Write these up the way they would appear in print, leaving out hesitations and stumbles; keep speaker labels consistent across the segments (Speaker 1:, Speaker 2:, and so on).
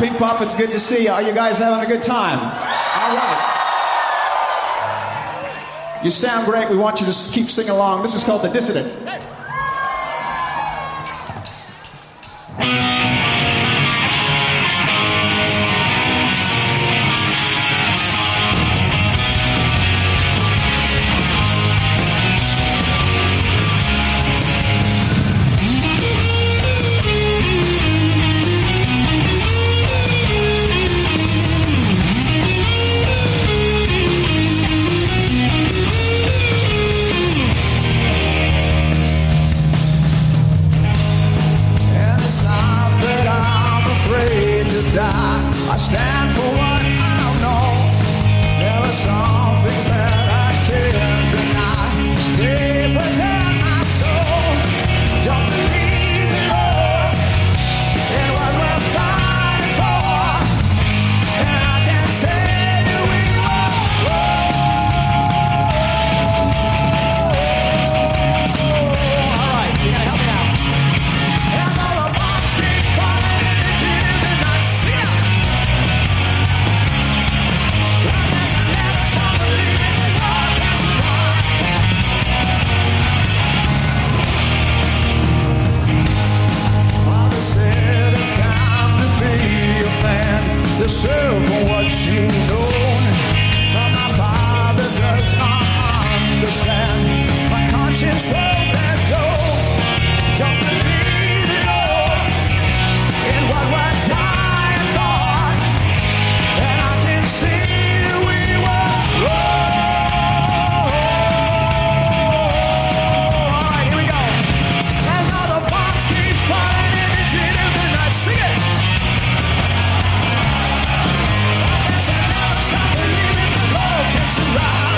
Speaker 1: Pink Pop, it's good to see you. Are you guys having a good time? All right. You sound great. We want you to keep singing along. This is called The Dissident.
Speaker 2: I stand for what I know. There are some things that I can't deny. Deep within my soul, don't believe it all in what we're fighting for. And I can tell you we won't go.
Speaker 1: All right, you gotta help me out.
Speaker 2: And all the bombs keep falling and you did not see them. Said it's time to be a man, to serve for what you know. But my father does not understand. My conscience won't let go. Don't believe it all in what we're dying for. And I can see we won't roll. All right, here we go. And all the bombs keep falling. Sing it! I guess I never stop believing the love can survive.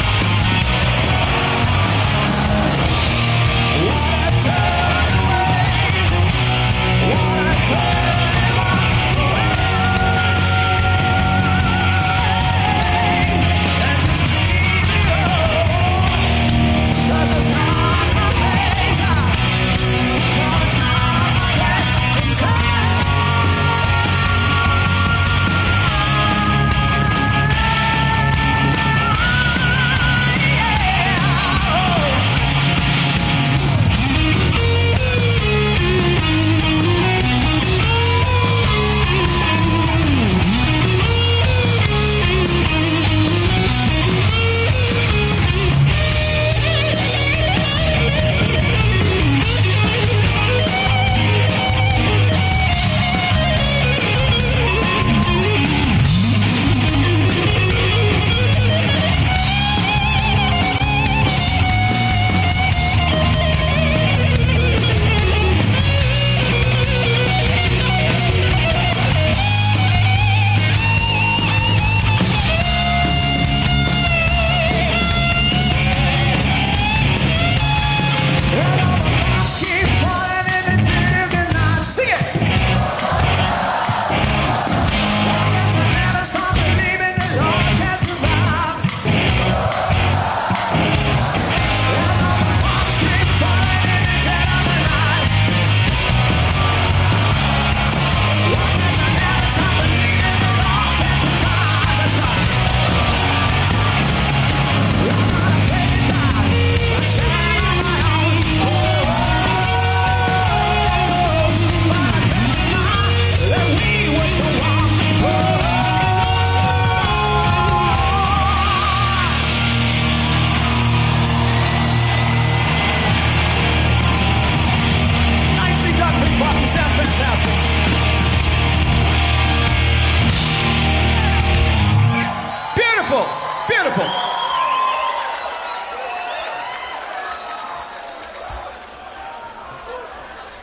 Speaker 2: What I turn away, what I turn away, and just leave it alone. 'Cause it's not my place. No, it's not my place. It's time.
Speaker 1: Beautiful, beautiful.